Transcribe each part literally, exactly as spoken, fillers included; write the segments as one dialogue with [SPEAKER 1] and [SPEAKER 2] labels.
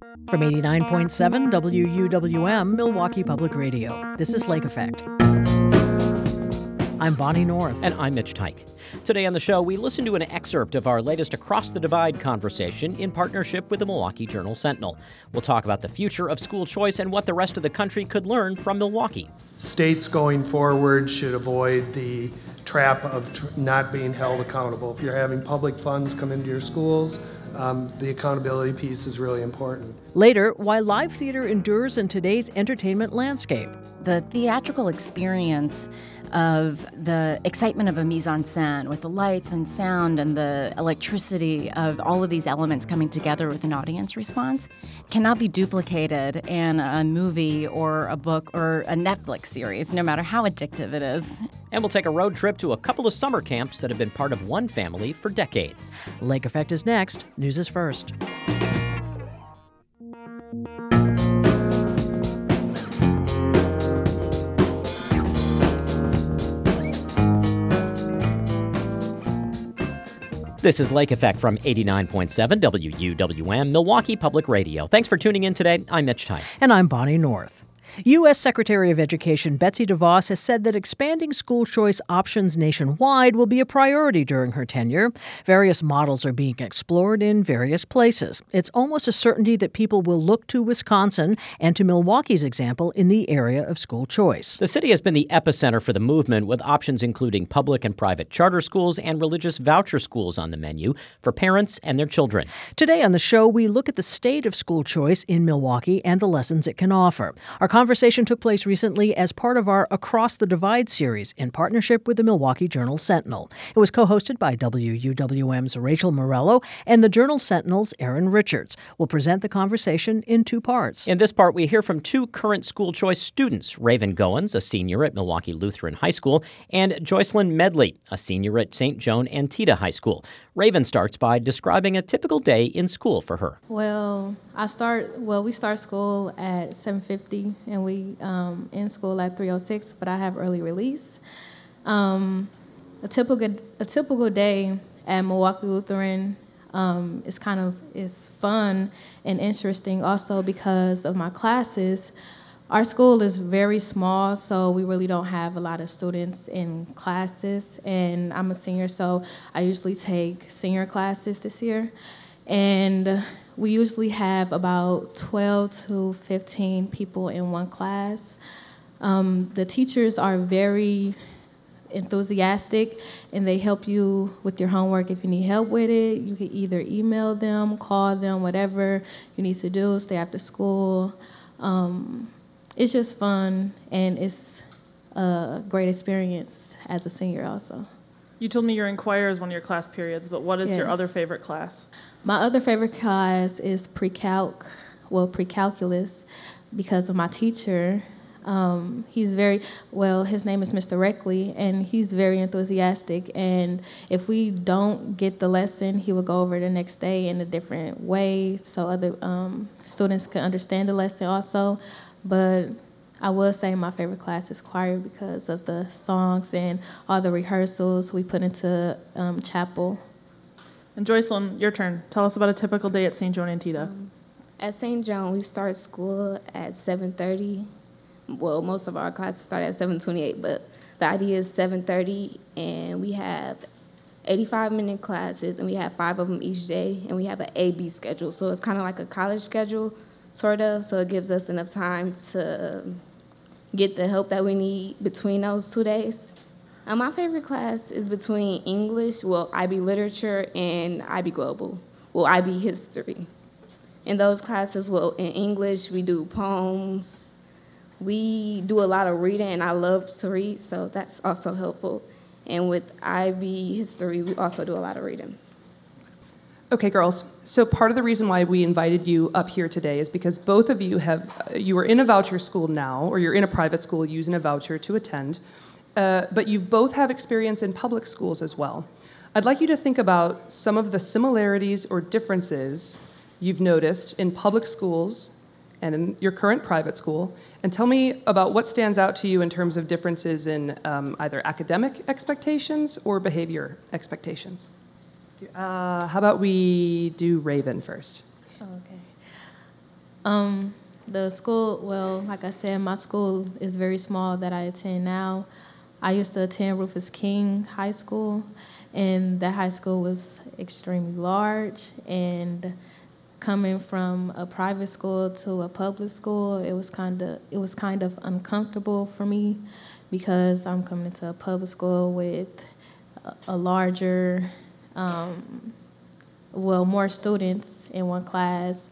[SPEAKER 1] From eighty-nine point seven W U W M, Milwaukee Public Radio, this is Lake Effect. I'm Bonnie North.
[SPEAKER 2] And I'm Mitch Tyke. Today on the show, we listen to an excerpt of our latest Across the Divide conversation in partnership with the Milwaukee Journal-Sentinel. We'll talk about the future of school choice and what the rest of the country could learn from Milwaukee.
[SPEAKER 3] States going forward should avoid the trap of tr- not being held accountable. If you're having public funds come into your schools, um, the accountability piece is really important.
[SPEAKER 1] Later, why live theater endures in today's entertainment landscape.
[SPEAKER 4] The theatrical experience of the excitement of a mise-en-scène with the lights and sound and the electricity of all of these elements coming together with an audience response cannot be duplicated in a movie or a book or a Netflix series, no matter how addictive it is.
[SPEAKER 2] And we'll take a road trip to a couple of summer camps that have been part of one family for decades.
[SPEAKER 1] Lake Effect is next. News is first.
[SPEAKER 2] This is Lake Effect from eighty-nine point seven W U W M, Milwaukee Public Radio. Thanks for tuning in today. I'm Mitch Tyke.
[SPEAKER 1] And I'm Bonnie North. U S. Secretary of Education Betsy DeVos has said that expanding school choice options nationwide will be a priority during her tenure. Various models are being explored in various places. It's almost a certainty that people will look to Wisconsin and to Milwaukee's example in the area of school choice.
[SPEAKER 2] The city has been the epicenter for the movement, with options including public and private charter schools and religious voucher schools on the menu for parents and their children.
[SPEAKER 1] Today on the show, we look at the state of school choice in Milwaukee and the lessons it can offer. Our conversation took place recently as part of our Across the Divide series in partnership with the Milwaukee Journal-Sentinel. It was co-hosted by W U W M's Rachel Morello and the Journal-Sentinel's Aaron Richards. We'll present the conversation in two parts.
[SPEAKER 2] In this part, we hear from two current school choice students, Raven Goins, a senior at Milwaukee Lutheran High School, and Joycelyn Medley, a senior at Saint Joan Antietam High School. Raven starts by describing a typical day in school for her.
[SPEAKER 5] Well, I start, well, we start school at seven fifty, and we um, end school at three oh six, but I have early release. Um, a typical a typical day at Milwaukee Lutheran um, is kind of is fun and interesting also because of my classes. Our school is very small, so we really don't have a lot of students in classes, and I'm a senior, so I usually take senior classes this year. And we usually have about twelve to fifteen people in one class. Um, the teachers are very enthusiastic, and they help you with your homework if you need help with it. You can either email them, call them, whatever you need to do, stay after school. Um, it's just fun, and it's a great experience as a senior also.
[SPEAKER 6] You told me your Inquire is one of your class periods, but what is
[SPEAKER 5] Yes.
[SPEAKER 6] your other favorite class?
[SPEAKER 5] My other favorite class is pre-calc, well, pre-calculus, because of my teacher. Um, he's very, well, his name is Mister Reckley, and he's very enthusiastic, and if we don't get the lesson, he will go over the next day in a different way so other um, students can understand the lesson also. But I will say my favorite class is choir because of the songs and all the rehearsals we put into um, chapel.
[SPEAKER 6] And Joycelyn, your turn. Tell us about a typical day at Saint Joan Antietam.
[SPEAKER 7] Um, at Saint Joan, we start school at seven thirty. Well, most of our classes start at seven twenty-eight, but the idea is seven thirty, and we have eighty-five minute classes, and we have five of them each day, and we have an A B schedule. So it's kind of like a college schedule, sort of, so it gives us enough time to get the help that we need between those two days. Um, my favorite class is between English, well, I B Literature, and I B Global, well, I B History. In those classes, well, in English, we do poems. We do a lot of reading, and I love to read, so that's also helpful. And with I B History, we also do a lot of reading.
[SPEAKER 8] Okay, girls. So part of the reason why we invited you up here today is because both of you have, you are in a voucher school now, or you're in a private school using a voucher to attend, uh, but you both have experience in public schools as well. I'd like you to think about some of the similarities or differences you've noticed in public schools and in your current private school, and tell me about what stands out to you in terms of differences in um, either academic expectations or behavior expectations. Uh, how about we do Raven first?
[SPEAKER 5] Okay. Um, the school, well, like I said, my school is very small that I attend now. I used to attend Rufus King High School, and that high school was extremely large, and coming from a private school to a public school, it was kind of it was kind of uncomfortable for me because I'm coming to a public school with a, a larger, um, well, more students in one class,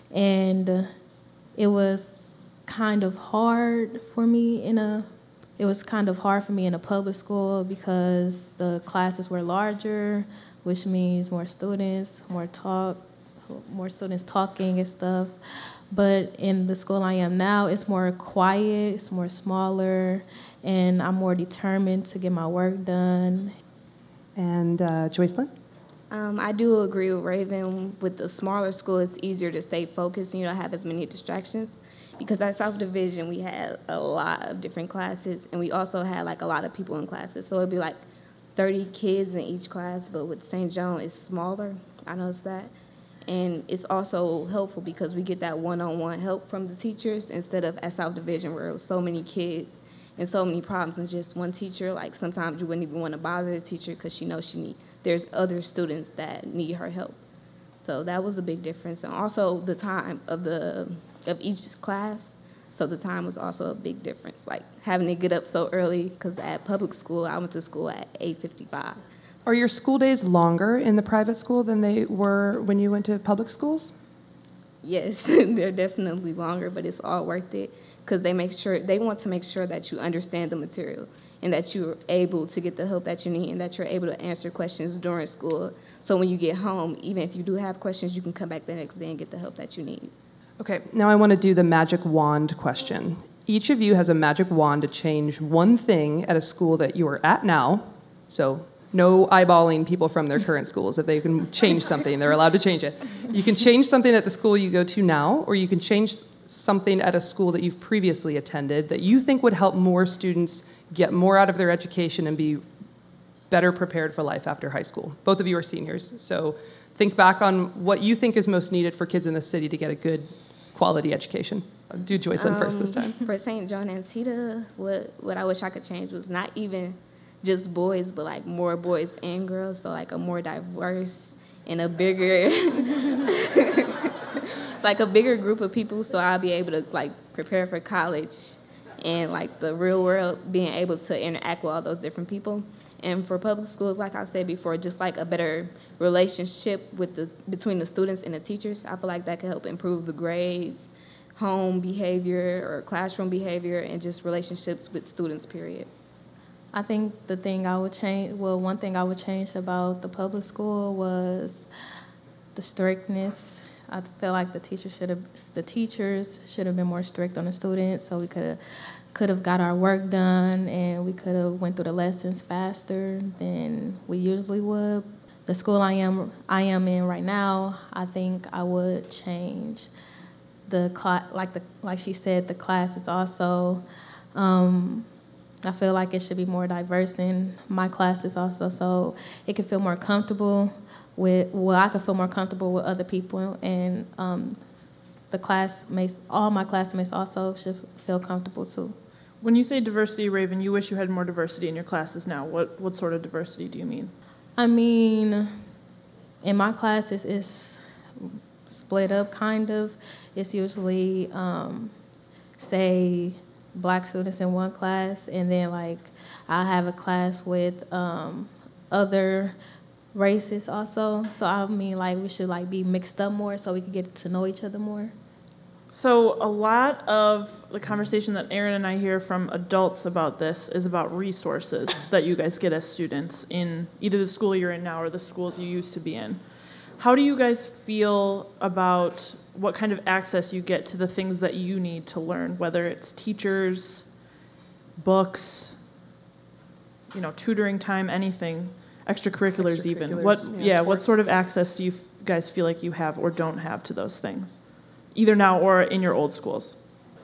[SPEAKER 5] and it was kind of hard for me in a it was kind of hard for me in a public school because the classes were larger, which means more students, more talk, more students talking and stuff. But in the school I am now, it's more quiet, it's more smaller, and I'm more determined to get my work done.
[SPEAKER 8] And uh, Joycelyn?
[SPEAKER 7] Um, I do agree with Raven. With the smaller school, it's easier to stay focused and you don't have as many distractions. Because at South Division, we had a lot of different classes, and we also had like a lot of people in classes. So it'd be like thirty kids in each class, but with Saint Joan, it's smaller. I noticed that. And it's also helpful because we get that one-on-one help from the teachers instead of at South Division where it was so many kids and so many problems and just one teacher. Like sometimes you wouldn't even want to bother the teacher because she knows she need. There's other students that need her help. So that was a big difference. And also the time of the of each class. So the time was also a big difference. Like having to get up so early because at public school, I went to school at eight fifty-five.
[SPEAKER 8] Are your school days longer in the private school than they were when you went to public schools?
[SPEAKER 7] Yes, they're definitely longer, but it's all worth it because they make sure they want to make sure that you understand the material and that you're able to get the help that you need and that you're able to answer questions during school. So when you get home, even if you do have questions, you can come back the next day and get the help that you need.
[SPEAKER 8] Okay, now I want to do the magic wand question. Each of you has a magic wand to change one thing at a school that you are at now. So no eyeballing people from their current schools. If they can change something, they're allowed to change it. You can change something at the school you go to now, or you can change something at a school that you've previously attended that you think would help more students get more out of their education and be better prepared for life after high school. Both of you are seniors, so think back on what you think is most needed for kids in the city to get a good quality education. I'll do Joycelyn um, first this time.
[SPEAKER 7] For Saint Joan and Tita, what, what I wish I could change was not even just boys, but like more boys and girls, so like a more diverse and a bigger, like a bigger group of people, so I'll be able to like prepare for college and like the real world, being able to interact with all those different people. And for public schools, like I said before, just like a better relationship with the between the students and the teachers. I feel like that could help improve the grades, home behavior or classroom behavior, and just relationships with students, period.
[SPEAKER 5] I think the thing I would change, well, one thing I would change about the public school was the strictness. I feel like the teachers should have, the teachers should have been more strict on the students, so we could have could have got our work done and we could have went through the lessons faster than we usually would. The school I am I am in right now, I think I would change the class, like the like she said, the classes also. Um, I feel like it should be more diverse in my classes also, so it can feel more comfortable with, well, I could feel more comfortable with other people, and um, the classmates, all my classmates also should feel comfortable too.
[SPEAKER 6] When you say diversity, Raven, you wish you had more diversity in your classes now. What what sort of diversity do you mean?
[SPEAKER 5] I mean, in my classes, it's split up kind of. It's usually, um, say, black students in one class, and then like I have a class with um, other races also. So I mean, like we should like be mixed up more so we can get to know each other more.
[SPEAKER 6] So a lot of the conversation that Erin and I hear from adults about this is about resources that you guys get as students in either the school you're in now or the schools you used to be in. How do you guys feel about what kind of access you get to the things that you need to learn, whether it's teachers, books, you know, tutoring time, anything, extracurriculars, extracurriculars even? What, yeah, yeah what sort of access do you guys feel like you have or don't have to those things, either now or in your old schools?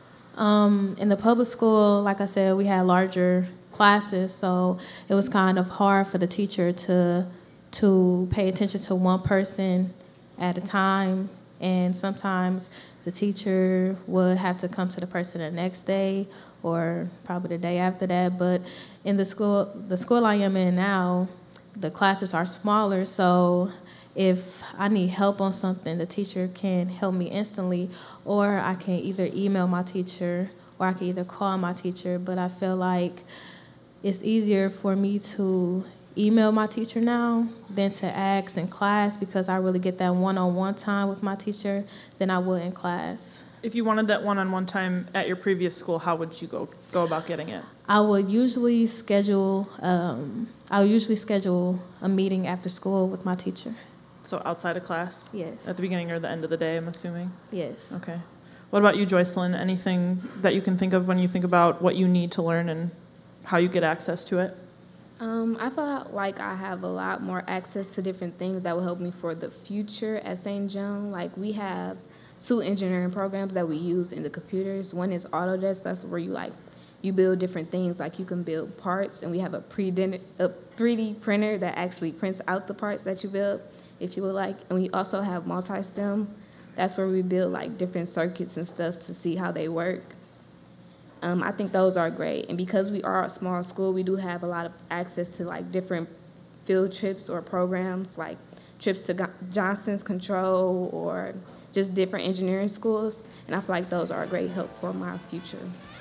[SPEAKER 5] Um, in the public school, like I said, we had larger classes, so it was kind of hard for the teacher to to pay attention to one person at a time, and sometimes the teacher would have to come to the person the next day or probably the day after that. But in the school, the school I am in now, the classes are smaller, so if I need help on something, the teacher can help me instantly, or I can either email my teacher or I can either call my teacher. But I feel like it's easier for me to email my teacher now than to ask in class, because I really get that one-on-one time with my teacher than I would in class.
[SPEAKER 6] If you wanted that one-on-one time at your previous school, how would you go go about getting it?
[SPEAKER 5] I would usually schedule um, I would usually schedule a meeting after school with my teacher.
[SPEAKER 6] So outside of class?
[SPEAKER 5] Yes.
[SPEAKER 6] At the beginning or the end of the day, I'm assuming?
[SPEAKER 5] Yes.
[SPEAKER 6] Okay. What about you, Joycelyn? Anything that you can think of when you think about what you need to learn and how you get access to it?
[SPEAKER 7] Um, I feel like I have a lot more access to different things that will help me for the future at Saint Joan. Like, we have two engineering programs that we use in the computers. One is Autodesk. That's where you like you build different things. Like, you can build parts, and we have a pre a three D printer that actually prints out the parts that you build, if you would like. And we also have Multi-STEM. That's where we build like different circuits and stuff to see how they work. Um, I think those are great. And because we are a small school, we do have a lot of access to like different field trips or programs, like trips to Johnson's Control or just different engineering schools. And I feel like those are a great help for my future.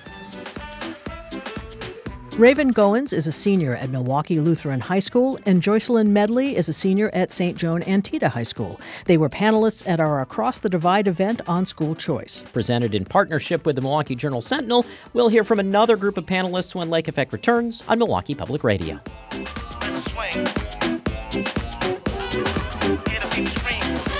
[SPEAKER 1] Raven Goins is a senior at Milwaukee Lutheran High School, and Joycelyn Medley is a senior at Saint Joan Antietam High School. They were panelists at our Across the Divide event on school choice.
[SPEAKER 2] Presented in partnership with the Milwaukee Journal-Sentinel, we'll hear from another group of panelists when Lake Effect returns on Milwaukee Public Radio.
[SPEAKER 9] Swing. Hear the people scream.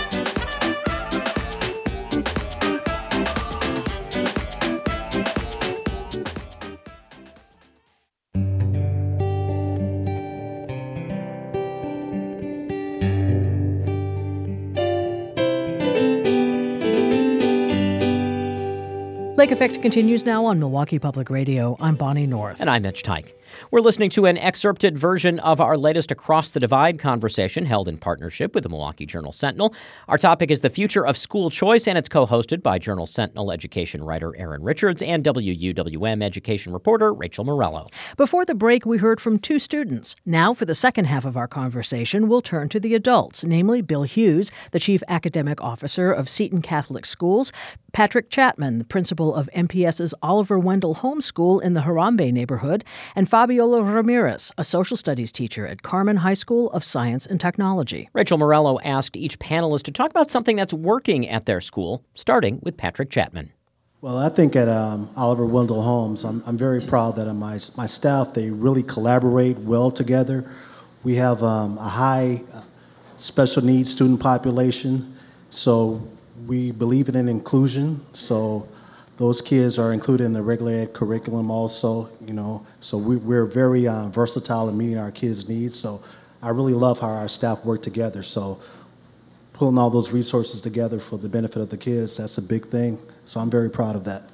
[SPEAKER 1] Lake Effect continues now on Milwaukee Public Radio. I'm Bonnie North.
[SPEAKER 2] And I'm Mitch Teich. We're listening to an excerpted version of our latest Across the Divide conversation held in partnership with the Milwaukee Journal-Sentinel. Our topic is the future of school choice, and it's co-hosted by Journal-Sentinel education writer Erin Richards and W U W M education reporter Rachel Morello.
[SPEAKER 1] Before the break, we heard from two students. Now, for the second half of our conversation, we'll turn to the adults, namely Bill Hughes, the Chief Academic Officer of Seton Catholic Schools, Patrick Chapman, the principal of M P S's Oliver Wendell Homeschool in the Harambe neighborhood, and Fabiola Ramirez, a social studies teacher at Carmen High School of Science and Technology.
[SPEAKER 2] Rachel Morello asked each panelist to talk about something that's working at their school, starting with Patrick Chapman.
[SPEAKER 10] Well, I think at um, Oliver Wendell Holmes, I'm, I'm very proud that my, my staff, they really collaborate well together. We have um, a high uh, special needs student population, so we believe in inclusion. So those kids are included in the regular ed curriculum also, you know, so we, we're very uh, versatile in meeting our kids' needs. So I really love how our staff work together. So pulling all those resources together for the benefit of the kids, that's a big thing. So I'm very proud of that.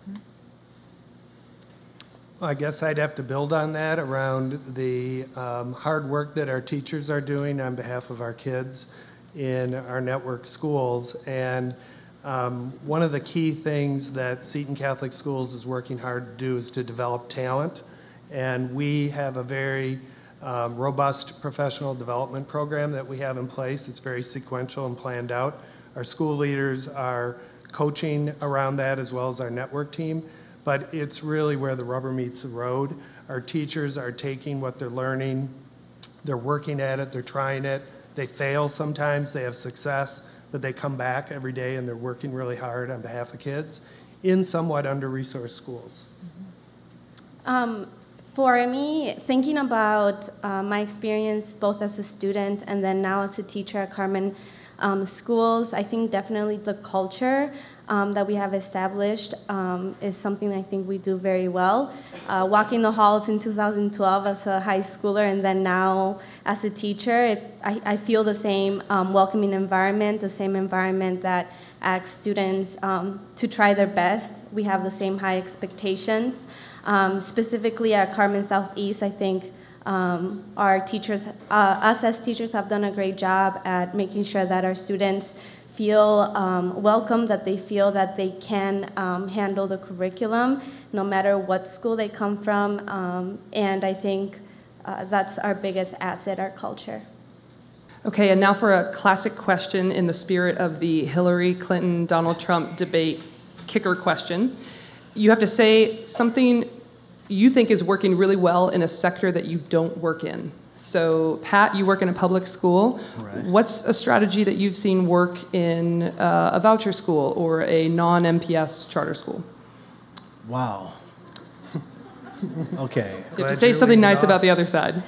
[SPEAKER 3] Well, I guess I'd have to build on that around the um, hard work that our teachers are doing on behalf of our kids in our network schools. And Um, one of the key things that Seton Catholic Schools is working hard to do is to develop talent, and we have a very um, robust professional development program that we have in place. It's very sequential and planned out. Our school leaders are coaching around that as well as our network team, but it's really where the rubber meets the road. Our teachers are taking what they're learning, they're working at it, they're trying it, they fail sometimes, they have success, but they come back every day and they're working really hard on behalf of kids in somewhat under-resourced schools.
[SPEAKER 11] Um, for me, thinking about uh, my experience both as a student and then now as a teacher at Carmen um, Schools, I think definitely the culture um, that we have established um, is something I think we do very well. Uh, walking the halls in two thousand twelve as a high schooler and then now as a teacher, it, I, I feel the same um, welcoming environment, the same environment that asks students um, to try their best. We have the same high expectations. Um, specifically at Carmen Southeast, I think um, our teachers, uh, us as teachers have done a great job at making sure that our students feel um, welcome, that they feel that they can um, handle the curriculum no matter what school they come from. Um, and I think uh, that's our biggest asset, our culture.
[SPEAKER 8] Okay, and now for a classic question in the spirit of the Hillary Clinton-Donald Trump debate kicker question. You have to say something you think is working really well in a sector that you don't work in. So, Pat, you work in a public school.
[SPEAKER 10] Right.
[SPEAKER 8] What's a strategy that you've seen work in uh, a voucher school or a non-M P S charter school?
[SPEAKER 10] Wow. Okay.
[SPEAKER 8] You have to say something nice
[SPEAKER 3] off.
[SPEAKER 8] about the other side.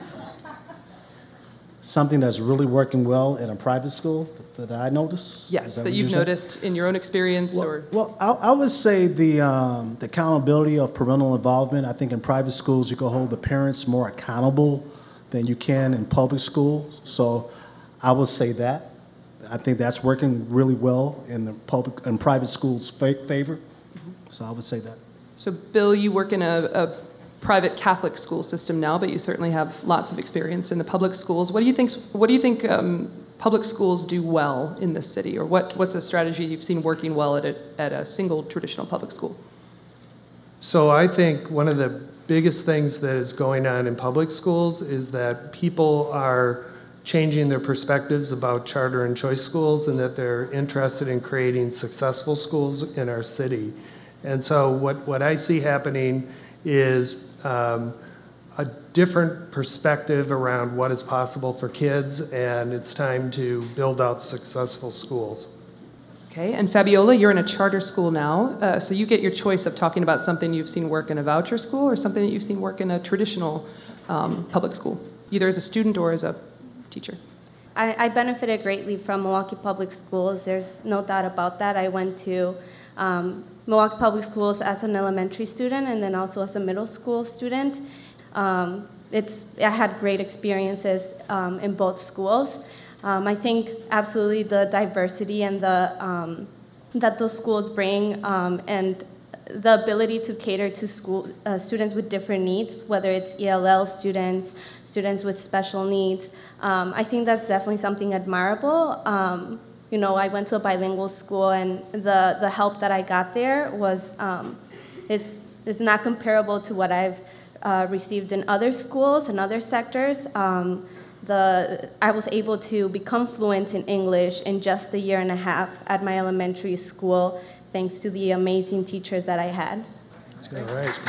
[SPEAKER 10] Something that's really working well in a private school that I notice?
[SPEAKER 8] Yes,
[SPEAKER 10] Is
[SPEAKER 8] that,
[SPEAKER 10] what
[SPEAKER 8] you've
[SPEAKER 10] you're saying?
[SPEAKER 8] noticed in your own experience
[SPEAKER 10] Well,
[SPEAKER 8] or...
[SPEAKER 10] well I, I would say the, um, the accountability of parental involvement. I think in private schools you can hold the parents more accountable than you can in public schools. So I would say that. I think that's working really well in the public and private schools' fa- favor. Mm-hmm. So I would say that.
[SPEAKER 8] So, Bill, you work in a, a private Catholic school system now, but you certainly have lots of experience in the public schools. What do you think? What do you think um, public schools do well in this city, or what, what's a strategy you've seen working well at a, at a single traditional public school?
[SPEAKER 3] So I think one of the biggest things that is going on in public schools is that people are changing their perspectives about charter and choice schools, and that they're interested in creating successful schools in our city. And so what, what I see happening is um, a different perspective around what is possible for kids, and it's time to build out successful schools.
[SPEAKER 8] Okay, and Fabiola, you're in a charter school now, uh, so you get your choice of talking about something you've seen work in a voucher school or something that you've seen work in a traditional um, public school, either as a student or as a teacher.
[SPEAKER 11] I, I benefited greatly from Milwaukee Public Schools. There's no doubt about that. I went to um, Milwaukee Public Schools as an elementary student and then also as a middle school student. Um, it's I had great experiences um, in both schools. Um, I think absolutely the diversity and the um, that those schools bring um, and the ability to cater to school uh, students with different needs, whether it's E L L students, students with special needs. Um, I think that's definitely something admirable. Um, you know, I went to a bilingual school, and the, the help that I got there was um, is is not comparable to what I've uh, received in other schools and other sectors. Um, the I was able to become fluent in English in just a year and a half at my elementary school, thanks to the amazing teachers that I had.
[SPEAKER 3] That's great. All right.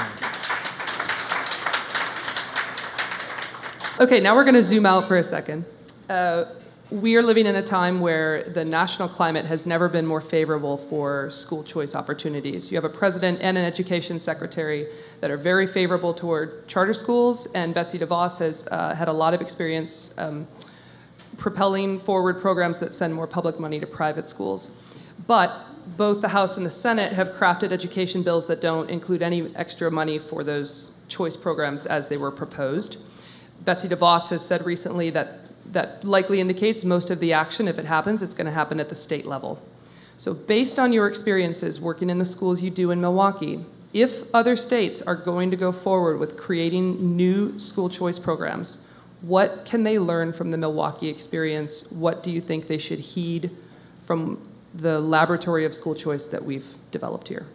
[SPEAKER 8] Okay, now we're going to zoom out for a second. Uh, we are living in a time where the national climate has never been more favorable for school choice opportunities. You have a president and an education secretary that are very favorable toward charter schools, and Betsy DeVos has uh, had a lot of experience um, propelling forward programs that send more public money to private schools. But both the House and the Senate have crafted education bills that don't include any extra money for those choice programs as they were proposed. Betsy DeVos has said recently that that likely indicates most of the action, if it happens, it's going to happen at the state level. So based on your experiences working in the schools you do in Milwaukee, if other states are going to go forward with creating new school choice programs, what can they learn from the Milwaukee experience? What do you think they should heed from the laboratory of school choice that we've developed here?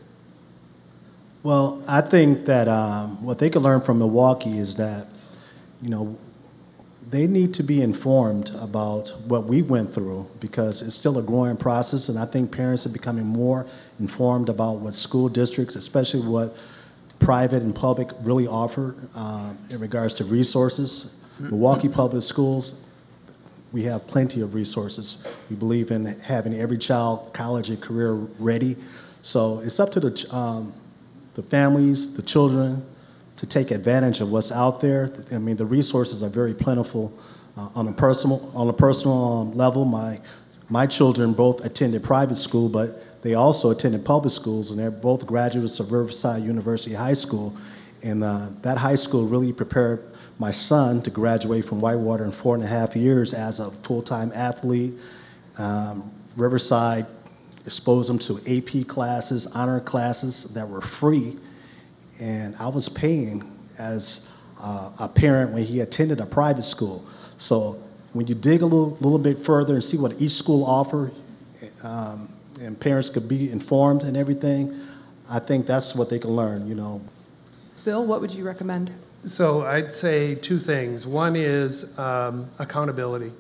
[SPEAKER 10] Well, I think that um, what they can learn from Milwaukee is that, you know, they need to be informed about what we went through, because it's still a growing process, and I think parents are becoming more informed about what school districts, especially what private and public, really offer um, in regards to resources. Milwaukee Public Schools, we have plenty of resources. We believe in having every child college and career ready. So it's up to the um, the families, the children, to take advantage of what's out there. I mean, the resources are very plentiful uh, on a personal on a personal um, level. My my children both attended private school, but they also attended public schools, and they're both graduates of Riverside University High School. And uh, that high school really prepared my son to graduate from Whitewater in four and a half years as a full-time athlete. Um, Riverside exposed him to A P classes, honor classes that were free. And I was paying as uh, a parent when he attended a private school. So when you dig a little, little bit further and see what each school offers um, and parents could be informed and everything, I think that's what they can learn, you know.
[SPEAKER 8] Bill, what would you recommend?
[SPEAKER 3] So I'd say two things. One is um, accountability.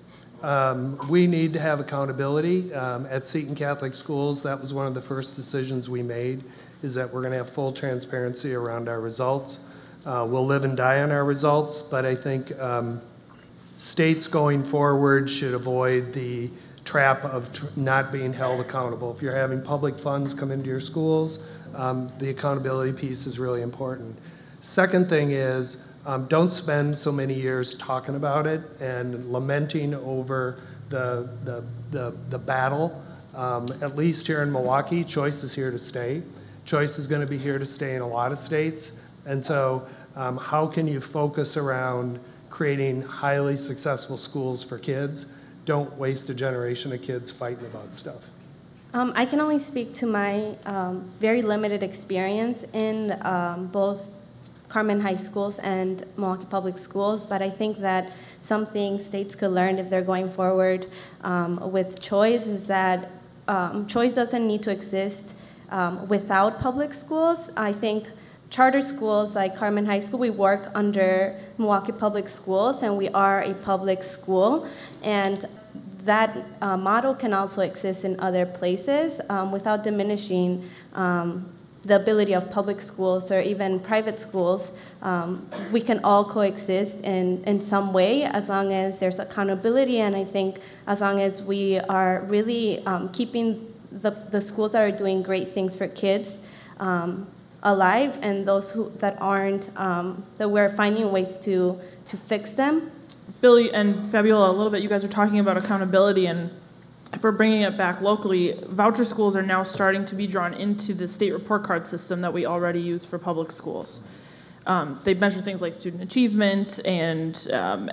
[SPEAKER 3] Um, we need to have accountability. Um, at Seton Catholic Schools, that was one of the first decisions we made, is that we're going to have full transparency around our results. Uh, we'll live and die on our results, but I think um, states going forward should avoid the trap of tr- not being held accountable. If you're having public funds come into your schools, um, the accountability piece is really important. Second thing is, um, don't spend so many years talking about it and lamenting over the, the, the, the battle. Um, at least here in Milwaukee, choice is here to stay. Choice is going to be here to stay in a lot of states. And so um, how can you focus around creating highly successful schools for kids? Don't waste a generation of kids fighting about stuff.
[SPEAKER 11] Um, I can only speak to my um, very limited experience in um, both Carmen High Schools and Milwaukee Public Schools, but I think that something states could learn if they're going forward um, with choice is that um, choice doesn't need to exist um, without public schools. I think charter schools like Carmen High School, we work under Milwaukee Public Schools, and we are a public school, and that uh, model can also exist in other places um, without diminishing um, the ability of public schools or even private schools. Um, we can all coexist in, in some way as long as there's accountability, and I think as long as we are really um, keeping the, the schools that are doing great things for kids um, alive, and those who, that aren't, um, that we're finding ways to, to fix them.
[SPEAKER 6] Billy and Fabiola, a little bit, you guys are talking about accountability, and if we're bringing it back locally, voucher schools are now starting to be drawn into the state report card system that we already use for public schools. Um, they measure things like student achievement and um,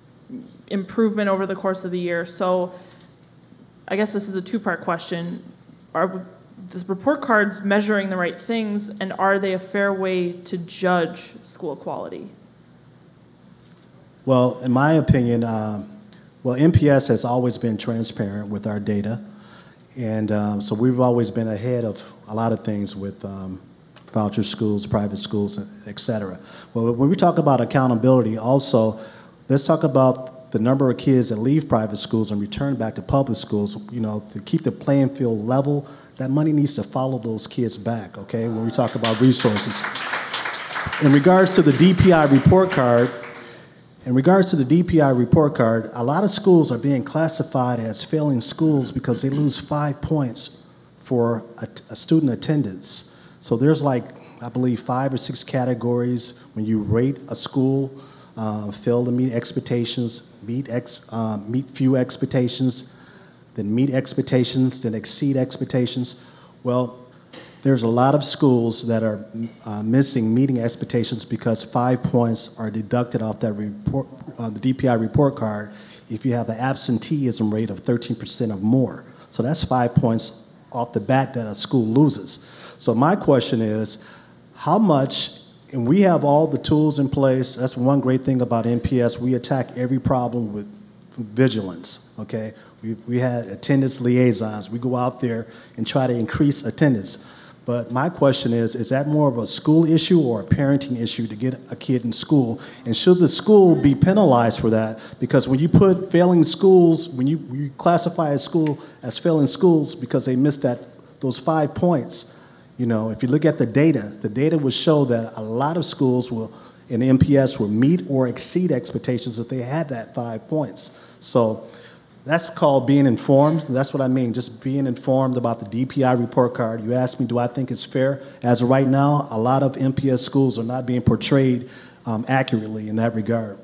[SPEAKER 6] improvement over the course of the year. So I guess this is a two-part question. Are the report cards measuring the right things, and are they a fair way to judge school quality?
[SPEAKER 10] Well, in my opinion, um, well, N P S has always been transparent with our data, and um, so we've always been ahead of a lot of things with um, voucher schools, private schools, et cetera. Well, when we talk about accountability, also, let's talk about the number of kids that leave private schools and return back to public schools. You know, to keep the playing field level, that money needs to follow those kids back, okay, when we talk about resources. In regards to the D P I report card, In regards to the D P I report card, a lot of schools are being classified as failing schools because they lose five points for a, a student attendance. So there's like, I believe, five or six categories when you rate a school, uh, fail to meet expectations, meet, ex, uh, meet few expectations, then meet expectations, then exceed expectations. Well, there's a lot of schools that are uh, missing meeting expectations because five points are deducted off that report, uh, the D P I report card if you have an absenteeism rate of thirteen percent or more. So that's five points off the bat that a school loses. So my question is, how much, and we have all the tools in place. That's one great thing about N P S. We attack every problem with vigilance, okay? We, we had attendance liaisons. We go out there and try to increase attendance. But my question is, is that more of a school issue or a parenting issue to get a kid in school? And should the school be penalized for that? Because when you put failing schools, when you, you classify a school as failing schools because they missed that those five points, you know, if you look at the data, the data would show that a lot of schools will, in N P S will meet or exceed expectations if they had that five points. So that's called being informed. That's what I mean, just being informed about the D P I report card. You asked me, do I think it's fair? As of right now, a lot of N P S schools are not being portrayed um, accurately in that regard.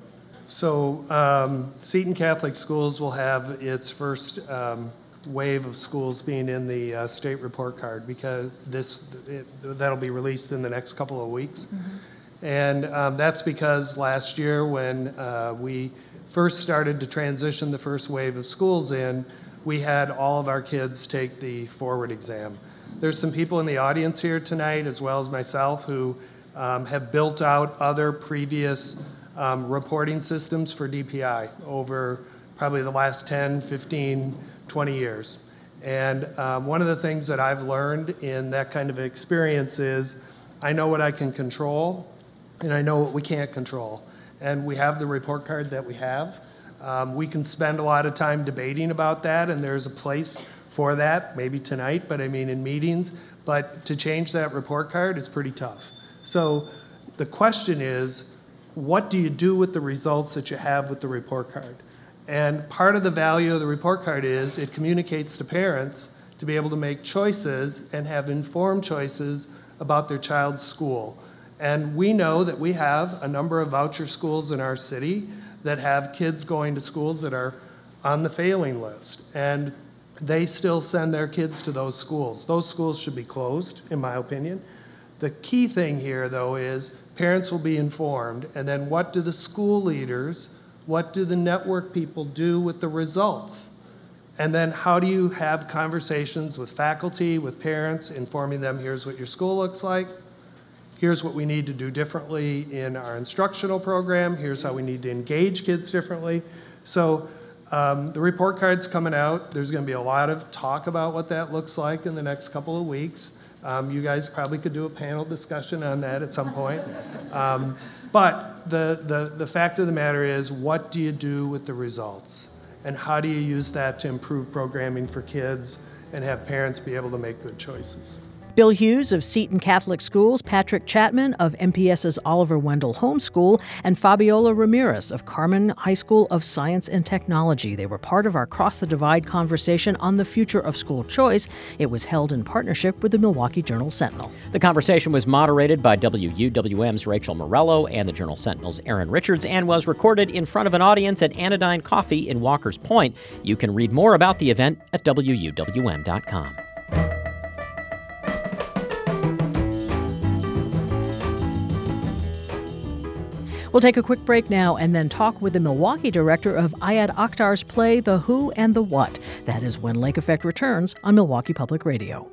[SPEAKER 3] So um, Seton Catholic Schools will have its first um, wave of schools being in the uh, state report card because this it, that'll be released in the next couple of weeks. Mm-hmm. And um, that's because last year when uh, we first started to transition the first wave of schools in, we had all of our kids take the forward exam. There's some people in the audience here tonight, as well as myself, who um, have built out other previous um, reporting systems for D P I over probably the last ten, fifteen, twenty years. And um, one of the things that I've learned in that kind of experience is I know what I can control, and I know what we can't control. And we have the report card that we have. Um, we can spend a lot of time debating about that, and there's a place for that, maybe tonight, but I mean in meetings. But to change that report card is pretty tough. So the question is, what do you do with the results that you have with the report card? And part of the value of the report card is it communicates to parents to be able to make choices and have informed choices about their child's school. And we know that we have a number of voucher schools in our city that have kids going to schools that are on the failing list. And they still send their kids to those schools. Those schools should be closed, in my opinion. The key thing here, though, is parents will be informed, and then what do the school leaders, what do the network people do with the results? And then how do you have conversations with faculty, with parents, informing them, here's what your school looks like, here's what we need to do differently in our instructional program, here's how we need to engage kids differently. So um, the report card's coming out. There's going to be a lot of talk about what that looks like in the next couple of weeks. Um, you guys probably could do a panel discussion on that at some point. Um, but the, the, the fact of the matter is, what do you do with the results? And how do you use that to improve programming for kids and have parents be able to make good choices?
[SPEAKER 1] Bill Hughes of Seton Catholic Schools, Patrick Chapman of M P S's Oliver Wendell Homeschool, and Fabiola Ramirez of Carmen High School of Science and Technology. They were part of our Cross the Divide conversation on the future of school choice. It was held in partnership with the Milwaukee Journal-Sentinel.
[SPEAKER 2] The conversation was moderated by W U W M's Rachel Morello and the Journal-Sentinel's Aaron Richards and was recorded in front of an audience at Anodyne Coffee in Walker's Point. You can read more about the event at W U W M dot com.
[SPEAKER 1] We'll take a quick break now and then talk with the Milwaukee director of Ayad Akhtar's play, The Who and the What. That is when Lake Effect returns on Milwaukee Public Radio.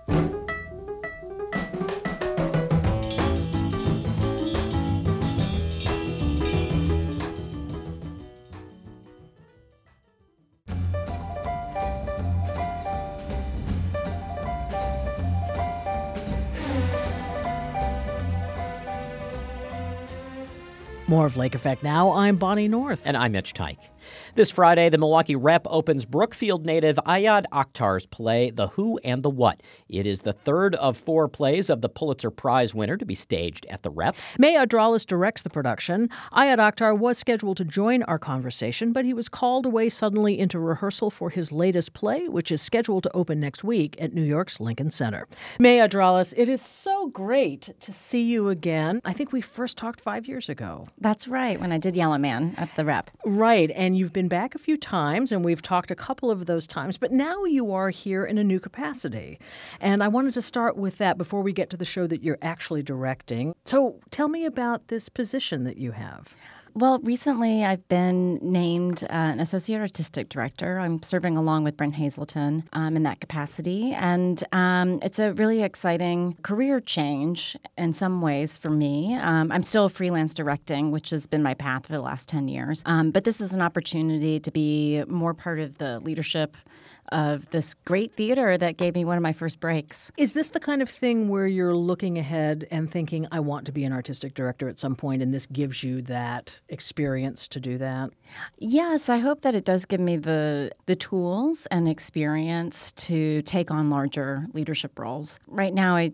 [SPEAKER 1] More of Lake Effect now. I'm Bonnie North.
[SPEAKER 2] And I'm Mitch Teich. This Friday, the Milwaukee Rep opens Brookfield native Ayad Akhtar's play, The Who and the What. It is the third of four plays of the Pulitzer Prize winner to be staged at the Rep.
[SPEAKER 1] May Adralis directs the production. Ayad Akhtar was scheduled to join our conversation, but he was called away suddenly into rehearsal for his latest play, which is scheduled to open next week at New York's Lincoln Center. May Adralis, it is so great to see you again. I think we first talked five years ago.
[SPEAKER 4] That's right, when I did Yellow Man at the Rep.
[SPEAKER 1] Right, and you've been back a few times, and we've talked a couple of those times, but now you are here in a new capacity. And I wanted to start with that before we get to the show that you're actually directing. So tell me about this position that you have.
[SPEAKER 4] Well, recently I've been named uh, an associate artistic director. I'm serving along with Brent Hazelton um, in that capacity. And um, it's a really exciting career change in some ways for me. Um, I'm still freelance directing, which has been my path for the last ten years. Um, but this is an opportunity to be more part of the leadership of this great theater that gave me one of my first breaks.
[SPEAKER 1] Is this the kind of thing where you're looking ahead and thinking, I want to be an artistic director at some point, and this gives you that experience to do that?
[SPEAKER 4] Yes, I hope that it does give me the the tools and experience to take on larger leadership roles. Right now, I,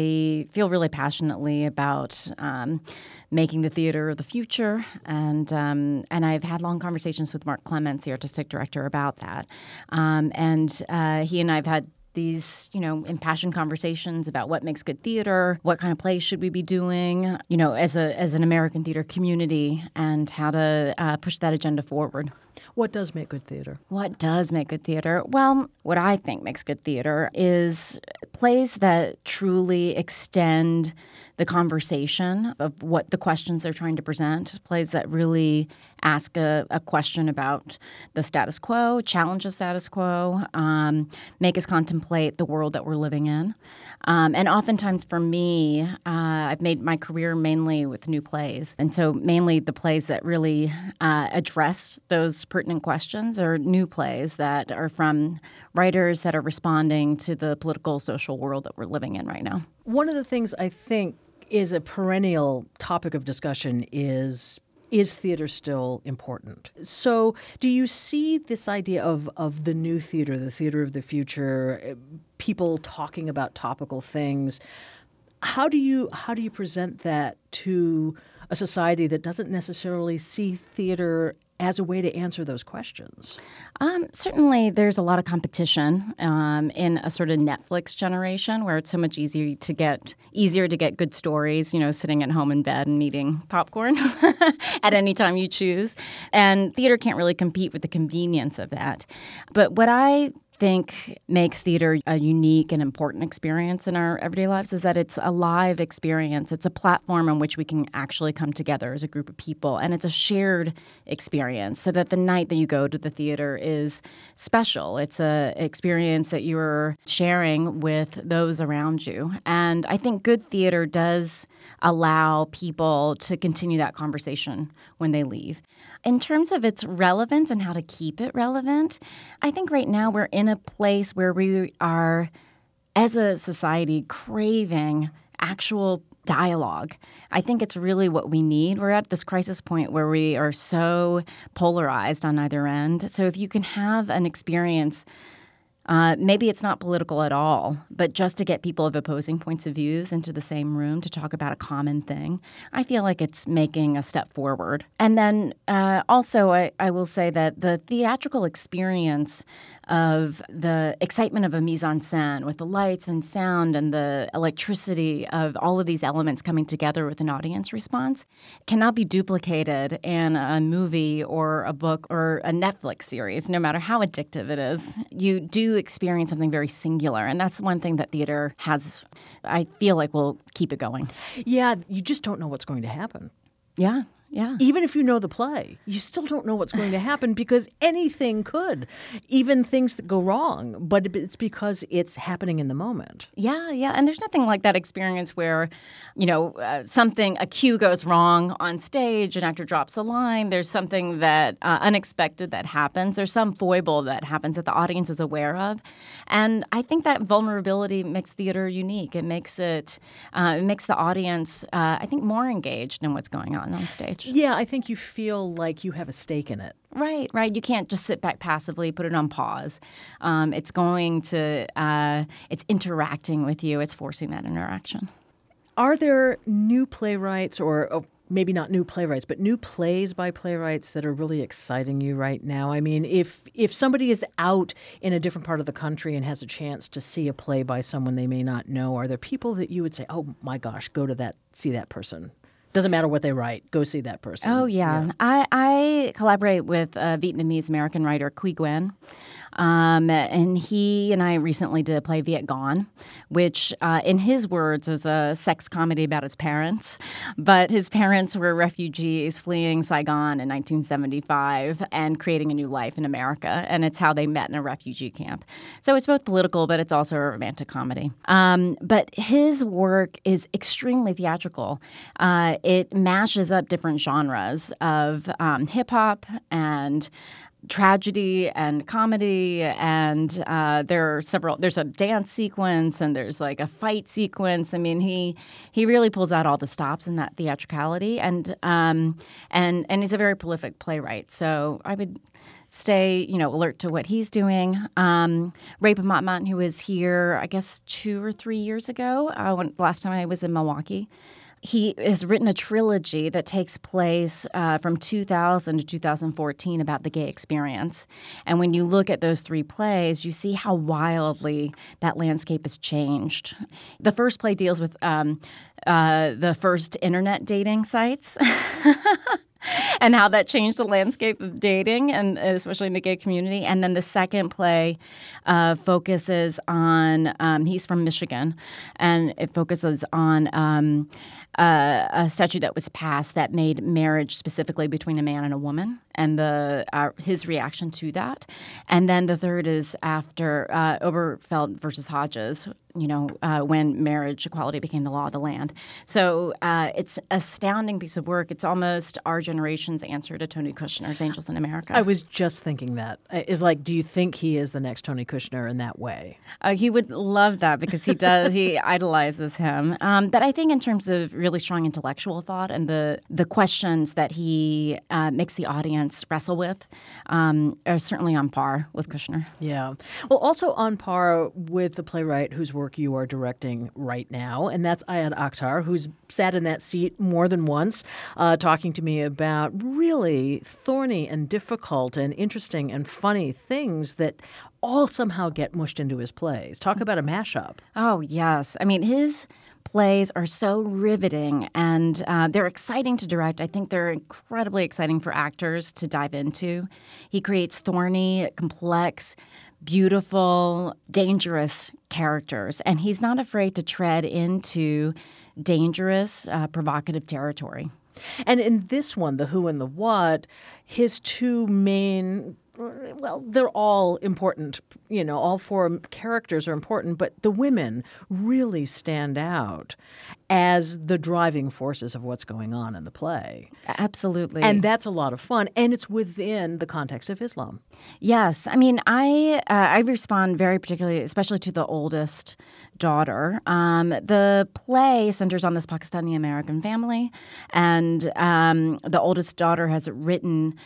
[SPEAKER 4] I feel really passionately about um, making the theater of the future, and um, and I've had long conversations with Mark Clements, the artistic director, about that. Um, and uh, he and I have had these, you know, impassioned conversations about what makes good theater, what kind of plays should we be doing, you know, as a as an American theater community, and how to uh, push that agenda forward.
[SPEAKER 1] What does make good theater?
[SPEAKER 4] What does make good theater? Well, what I think makes good theater is plays that truly extend the conversation of what the questions they're trying to present, plays that really ask a, a question about the status quo, challenge the status quo, um, make us contemplate the world that we're living in. Um, and oftentimes for me, uh, I've made my career mainly with new plays. And so mainly the plays that really uh, address those pertinent questions are new plays that are from writers that are responding to the political, social world that we're living in right now.
[SPEAKER 1] One of the things I think is a perennial topic of discussion is is theater still important? So do you see this idea of, of the new theater, the theater of the future, people talking about topical things? How do you how do you present that to a society that doesn't necessarily see theater as a way to answer those questions?
[SPEAKER 4] Um, certainly, there's a lot of competition um, in a sort of Netflix generation where it's so much easier to get easier to get good stories. You know, sitting at home in bed and eating popcorn at any time you choose, and theater can't really compete with the convenience of that. But what I think makes theater a unique and important experience in our everyday lives is that it's a live experience. It's a platform on which we can actually come together as a group of people, and it's a shared experience so that the night that you go to the theater is special. It's a experience that you're sharing with those around you. And I think good theater does allow people to continue that conversation when they leave. In terms of its relevance and how to keep it relevant, I think right now we're in a place where we are, as a society, craving actual dialogue. I think it's really what we need. We're at this crisis point where we are so polarized on either end. So if you can have an experience, Uh, maybe it's not political at all, but just to get people of opposing points of views into the same room to talk about a common thing, I feel like it's making a step forward. And then uh, also I, I will say that the theatrical experience of the excitement of a mise-en-scène with the lights and sound and the electricity of all of these elements coming together with an audience response cannot be duplicated in a movie or a book or a Netflix series, no matter how addictive it is. You do experience something very singular, and that's one thing that theater has, I feel like, will keep it going.
[SPEAKER 1] Yeah, you just don't know what's going to happen.
[SPEAKER 4] Yeah. Yeah.
[SPEAKER 1] Even if you know the play, you still don't know what's going to happen because anything could, even things that go wrong, but it's because it's happening in the moment.
[SPEAKER 4] Yeah, yeah. And there's nothing like that experience where, you know, uh, something, a cue goes wrong on stage, an actor drops a line, there's something that uh, unexpected that happens, there's some foible that happens that the audience is aware of. And I think that vulnerability makes theater unique. It makes it, uh, it makes the audience, uh, I think, more engaged in what's going on on stage.
[SPEAKER 1] Yeah, I think you feel like you have a stake in it.
[SPEAKER 4] Right, right. You can't just sit back passively, put it on pause. Um, it's going to, uh, it's interacting with you. It's forcing that interaction.
[SPEAKER 1] Are there new playwrights or oh, maybe not new playwrights, but new plays by playwrights that are really exciting you right now? I mean, if if somebody is out in a different part of the country and has a chance to see a play by someone they may not know, are there people that you would say, oh my gosh, go to that, see that person? Doesn't matter what they write. Go see that person.
[SPEAKER 4] Oh, yeah. yeah. I, I collaborate with a Vietnamese-American writer, Quy Nguyen. Um, and he and I recently did a play, Viet Gone, which, uh, in his words, is a sex comedy about his parents. But his parents were refugees fleeing Saigon in nineteen seventy-five and creating a new life in America. And it's how they met in a refugee camp. So it's both political, but it's also a romantic comedy. Um, but his work is extremely theatrical. Uh, it mashes up different genres of um, hip-hop and tragedy and comedy, and uh, there are several. There's a dance sequence, and there's like a fight sequence. I mean, he he really pulls out all the stops in that theatricality, and um, and and he's a very prolific playwright. So I would stay, you know, alert to what he's doing. Um, Ray Pamatmat, who was here, I guess two or three years ago, uh, when last time I was in Milwaukee. He has written a trilogy that takes place uh, from two thousand to two thousand fourteen about the gay experience. And when you look at those three plays, you see how wildly that landscape has changed. The first play deals with um, uh, the first internet dating sites. and how that changed the landscape of dating, and especially in the gay community. And then the second play uh, focuses on, um, he's from Michigan, and it focuses on um, uh, a statute that was passed that made marriage specifically between a man and a woman, and the uh, his reaction to that. And then the third is after uh, Oberfeld versus Hodges, you know, uh, when marriage equality became the law of the land. So uh, it's an astounding piece of work. It's almost our generation's answer to Tony Kushner's Angels in America.
[SPEAKER 1] I was just thinking that. Is like, do you think he is the next Tony Kushner in that way?
[SPEAKER 4] Uh, he would love that because he does. He idolizes him. Um, but I think in terms of really strong intellectual thought and the, the questions that he uh, makes the audience wrestle with um, are certainly on par with Kushner.
[SPEAKER 1] Yeah. Well, also on par with the playwright whose work you are directing right now, and that's Ayad Akhtar, who's sat in that seat more than once, uh, talking to me about really thorny and difficult and interesting and funny things that all somehow get mushed into his plays. Talk about a mashup.
[SPEAKER 4] Oh, yes. I mean, his plays are so riveting, and uh, they're exciting to direct. I think they're incredibly exciting for actors to dive into. He creates thorny, complex, beautiful, dangerous characters, and he's not afraid to tread into dangerous, uh, provocative territory.
[SPEAKER 1] And in this one, The Who and the What, his two main, well, they're all important. You know, all four characters are important, but the women really stand out as the driving forces of what's going on in the play.
[SPEAKER 4] Absolutely.
[SPEAKER 1] And that's a lot of fun, and it's within the context of Islam.
[SPEAKER 4] Yes. I mean, I uh, I respond very particularly, especially to the oldest daughter. Um, the play centers on this Pakistani-American family, and um, the oldest daughter has written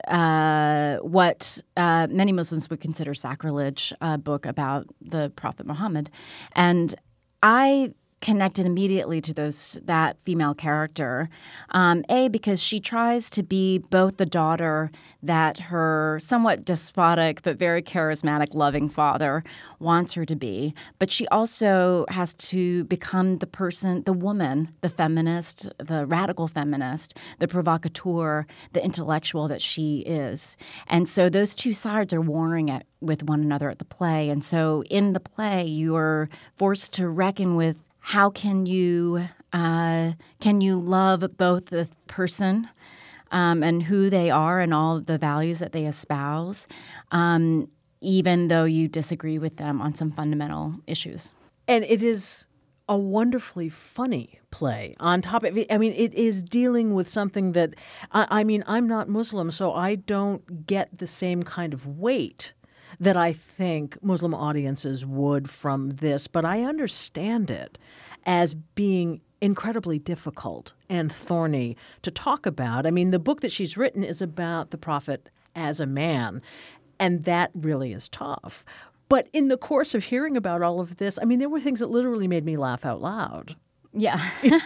[SPEAKER 4] uh, what uh, many Muslims would consider sacrilege, a book about the Prophet Muhammad. And I connected immediately to those that female character. Um, a, because she tries to be both the daughter that her somewhat despotic but very charismatic, loving father wants her to be, but she also has to become the person, the woman, the feminist, the radical feminist, the provocateur, the intellectual that she is. And so those two sides are warring at, with one another at the play. And so in the play, you are forced to reckon with how can you uh, can you love both the person um, and who they are and all the values that they espouse, um, even though you disagree with them on some fundamental issues.
[SPEAKER 1] And it is a wonderfully funny play on top of it. I mean, it is dealing with something that, I, I mean, I'm not Muslim, so I don't get the same kind of weight that I think Muslim audiences would from this, but I understand it as being incredibly difficult and thorny to talk about. I mean, the book that she's written is about the Prophet as a man, and that really is tough. But in the course of hearing about all of this, I mean, there were things that literally made me laugh out loud.
[SPEAKER 4] Yeah.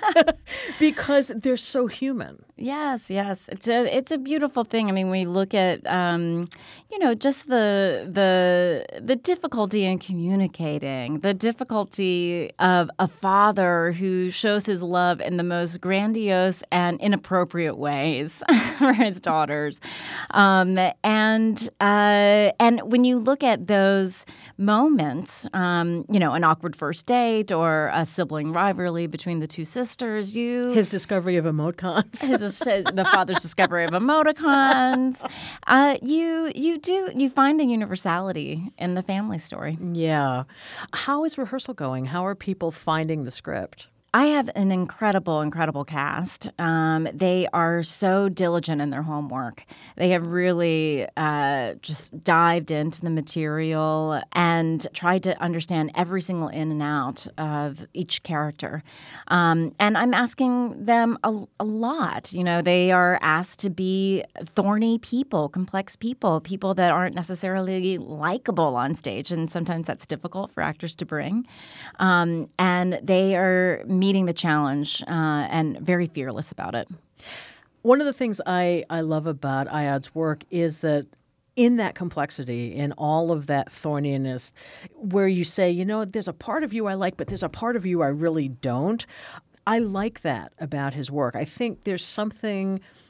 [SPEAKER 1] Because they're so human.
[SPEAKER 4] Yes, yes. It's a it's a beautiful thing. I mean, we look at um, you know, just the the the difficulty in communicating, the difficulty of a father who shows his love in the most grandiose and inappropriate ways for his daughters. Um, and uh, and when you look at those moments, um, you know, an awkward first date or a sibling rivalry between the two sisters, you
[SPEAKER 1] his discovery of emoticons,
[SPEAKER 4] his the father's discovery of emoticons. Uh, you you do you find the universality in the family story.
[SPEAKER 1] Yeah. How is rehearsal going? How are people finding the script?
[SPEAKER 4] I have an incredible, incredible cast. Um, they are so diligent in their homework. They have really uh, just dived into the material and tried to understand every single in and out of each character. Um, and I'm asking them a, a lot. You know, they are asked to be thorny people, complex people, people that aren't necessarily likable on stage. And sometimes that's difficult for actors to bring. Um, and they are meeting the challenge uh, and very fearless about it.
[SPEAKER 1] One of the things I, I love about Ayad's work is that in that complexity, in all of that thorniness, where you say, you know, there's a part of you I like, but there's a part of you I really don't. I like that about his work. I think there's something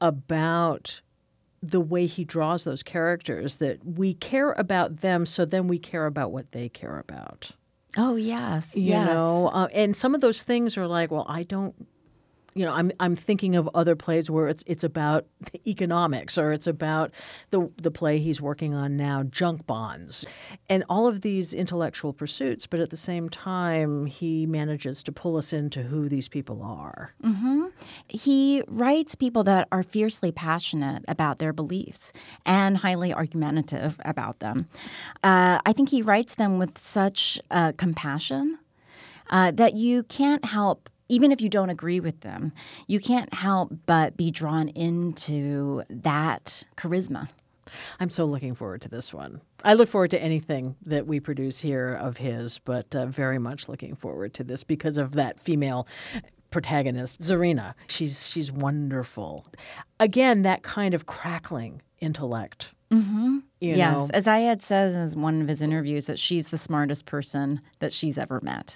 [SPEAKER 1] about the way he draws those characters, that we care about them, so then we care about what they care about.
[SPEAKER 4] Oh, yes.
[SPEAKER 1] You
[SPEAKER 4] yes.
[SPEAKER 1] know, uh, and some of those things are like, well, I don't, you know, I'm I'm thinking of other plays where it's it's about economics, or it's about the the play he's working on now, Junk Bonds, and all of these intellectual pursuits. But at the same time, he manages to pull us into who these people are.
[SPEAKER 4] Mm-hmm. He writes people that are fiercely passionate about their beliefs and highly argumentative about them. Uh, I think he writes them with such uh, compassion uh, that you can't help. Even if you don't agree with them, you can't help but be drawn into that charisma.
[SPEAKER 1] I'm so looking forward to this one. I look forward to anything that we produce here of his, but uh, very much looking forward to this because of that female protagonist, Zarina. She's she's wonderful. Again, that kind of crackling intellect.
[SPEAKER 4] Mm-hmm.
[SPEAKER 1] You
[SPEAKER 4] yes,
[SPEAKER 1] know?
[SPEAKER 4] as Ayad says in one of his interviews, that she's the smartest person that she's ever met.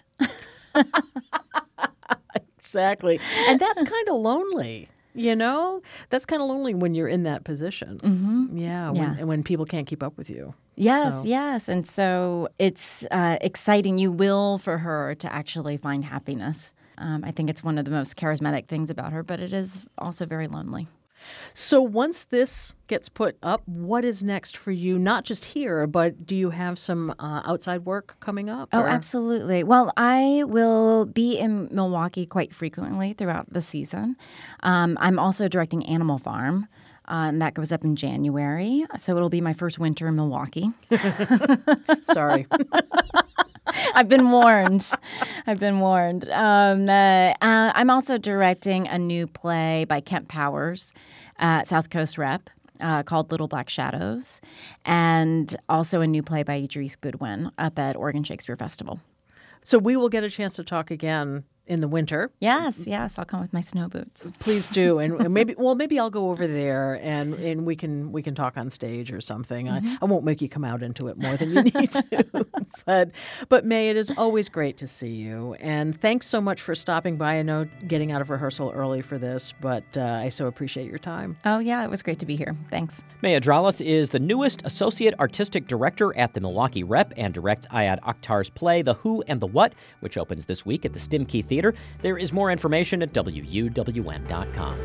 [SPEAKER 1] Exactly. And that's kind of lonely, you know? That's kind of lonely when you're in that position.
[SPEAKER 4] Mm-hmm.
[SPEAKER 1] Yeah, when,
[SPEAKER 4] yeah.
[SPEAKER 1] And when people can't keep up with you.
[SPEAKER 4] Yes,
[SPEAKER 1] so.
[SPEAKER 4] yes. And so it's uh, exciting. You will for her to actually find happiness. Um, I think it's one of the most charismatic things about her, but it is also very lonely.
[SPEAKER 1] So once this gets put up, what is next for you? Not just here, but do you have some uh, outside work coming up?
[SPEAKER 4] Oh,
[SPEAKER 1] or?
[SPEAKER 4] absolutely. Well, I will be in Milwaukee quite frequently throughout the season. Um, I'm also directing Animal Farm. Uh, and that goes up in January. So it'll be my first winter in Milwaukee.
[SPEAKER 1] Sorry.
[SPEAKER 4] I've been warned. I've been warned. Um, uh, uh, I'm also directing a new play by Kemp Powers at South Coast Rep uh, called Little Black Shadows, and also a new play by Idris Goodwin up at Oregon Shakespeare Festival.
[SPEAKER 1] So we will get a chance to talk again in the winter.
[SPEAKER 4] Yes, yes, I'll come with my snow boots.
[SPEAKER 1] Please do, and maybe well, maybe I'll go over there and, and we can we can talk on stage or something. Mm-hmm. I, I won't make you come out into it more than you need to. but but May, it is always great to see you, and thanks so much for stopping by. I know getting out of rehearsal early for this, but uh, I so appreciate your time.
[SPEAKER 4] Oh yeah, it was great to be here. Thanks.
[SPEAKER 2] May Adrales is the newest associate artistic director at the Milwaukee Rep and directs Ayad Akhtar's play The Who and the What, which opens this week at the Stimkey Theater. There is more information at W U W M dot com.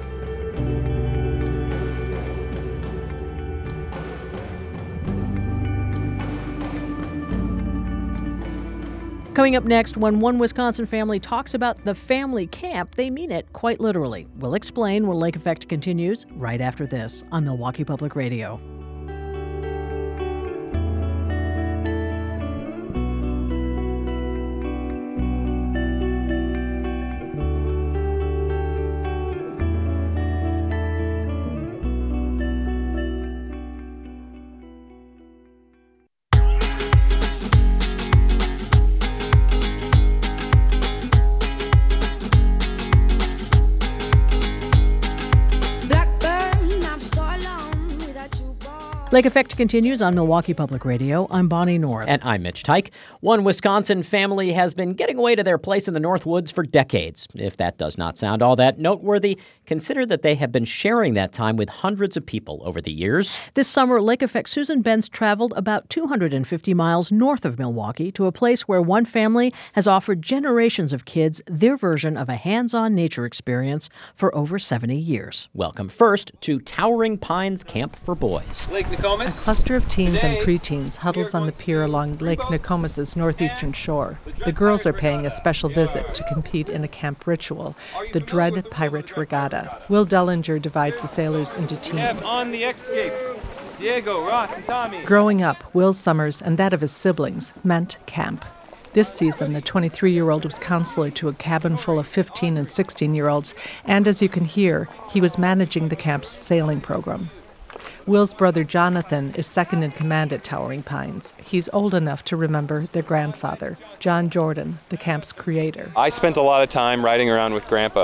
[SPEAKER 1] Coming up next, when one Wisconsin family talks about the family camp, they mean it quite literally. We'll explain when Lake Effect continues right after this on Milwaukee Public Radio. Lake Effect continues on Milwaukee Public Radio. I'm Bonnie North.
[SPEAKER 2] And I'm Mitch Tyke. One Wisconsin family has been getting away to their place in the Northwoods for decades. If that does not sound all that noteworthy, consider that they have been sharing that time with hundreds of people over the years.
[SPEAKER 1] This summer, Lake Effect Susan Benz traveled about two hundred fifty miles north of Milwaukee to a place where one family has offered generations of kids their version of a hands-on nature experience for over seventy years.
[SPEAKER 2] Welcome first to Towering Pines Camp for Boys.
[SPEAKER 12] Lake A cluster of teens and preteens huddles on the pier along Lake Nokomis's northeastern shore. The girls are paying a special visit to compete in a camp ritual, the Dread Pirate Regatta. Will Dellinger divides the sailors into teams.
[SPEAKER 13] On the escape, Diego, Ross, and Tommy.
[SPEAKER 12] Growing up, Will's summers and that of his siblings meant camp. This season, the twenty-three-year-old was counselor to a cabin full of fifteen and sixteen-year-olds, and as you can hear, he was managing the camp's sailing program. Will's brother Jonathan is second in command at Towering Pines. He's old enough to remember their grandfather, John Jordan, the camp's creator.
[SPEAKER 14] I spent a lot of time riding around with Grandpa,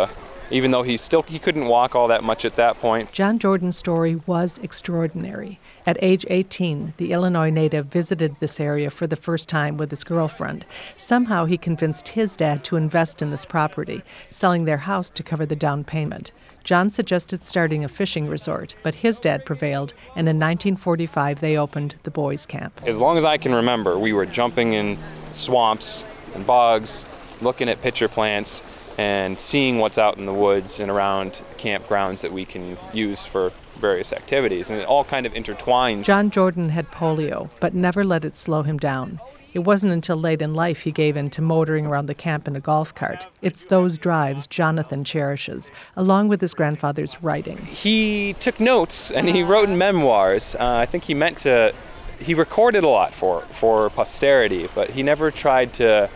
[SPEAKER 13] even though he still he couldn't walk all that much at that point.
[SPEAKER 12] John Jordan's story was extraordinary. At age eighteen, the Illinois native visited this area for the first time with his girlfriend. Somehow he convinced his dad to invest in this property, selling their house to cover the down payment. John suggested starting a fishing resort, but his dad prevailed, and in nineteen forty-five they opened the boys' camp.
[SPEAKER 13] As long as I can remember, we were jumping in swamps and bogs, looking at pitcher plants, and seeing what's out in the woods and around campgrounds that we can use for various activities, and it all kind of intertwines.
[SPEAKER 12] John Jordan had polio, but never let it slow him down. It wasn't until late in life he gave in to motoring around the camp in a golf cart. It's those drives Jonathan cherishes, along with his grandfather's writings.
[SPEAKER 13] He took notes and he wrote memoirs. Uh, I think he meant to, he recorded a lot for, for posterity, but he never tried to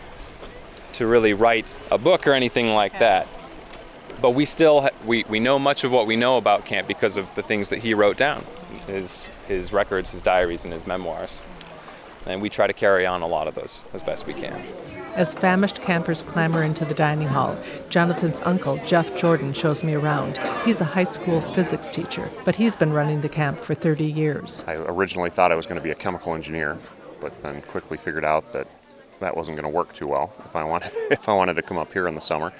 [SPEAKER 13] to really write a book or anything like that. But we still, we, we know much of what we know about camp because of the things that he wrote down, his, his records, his diaries, and his memoirs. And we try to carry on a lot of those as best we can.
[SPEAKER 12] As famished campers clamor into the dining hall, Jonathan's uncle, Jeff Jordan, shows me around. He's a high school physics teacher, but he's been running the camp for thirty years.
[SPEAKER 14] I originally thought I was going to be a chemical engineer, but then quickly figured out that that wasn't going to work too well if I wanted if I wanted to come up here in the summer.